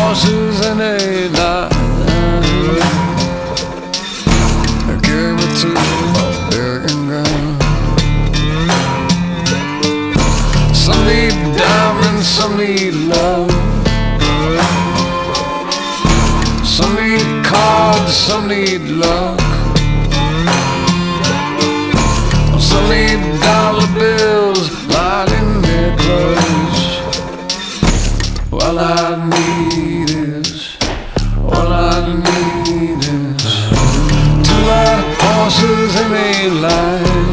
horses and a line. Carry me to my burying ground. Some need diamonds, some need love. Some need cards, some need luck. Some need dollar bills lining their clothes. All I need is two white horses in a line.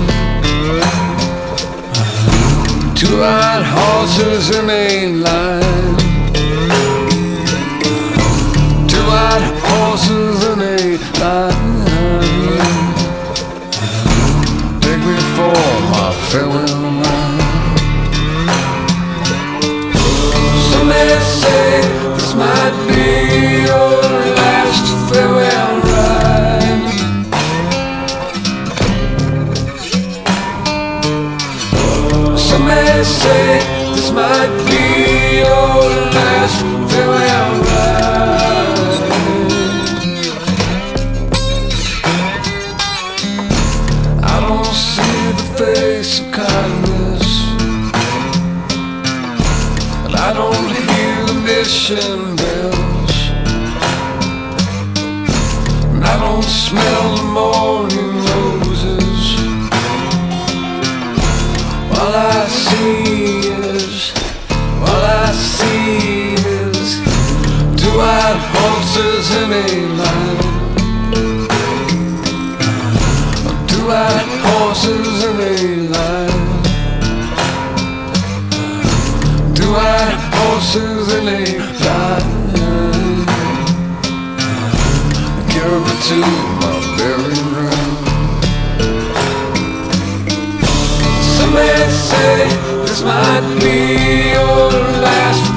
Two white horses in a line. Two white horses in a line. Take me for my farewell ride. Some may say this might be your last farewell ride. Some may say this might be your last farewell ride. I don't see the face of kindness, and I don't hear the mission bells, and I don't smell the morning roses. All I see is two white horses in a line. Two white horses in a line. Two white horses in a line. Carry me to my burying ground. Some may say this might be your last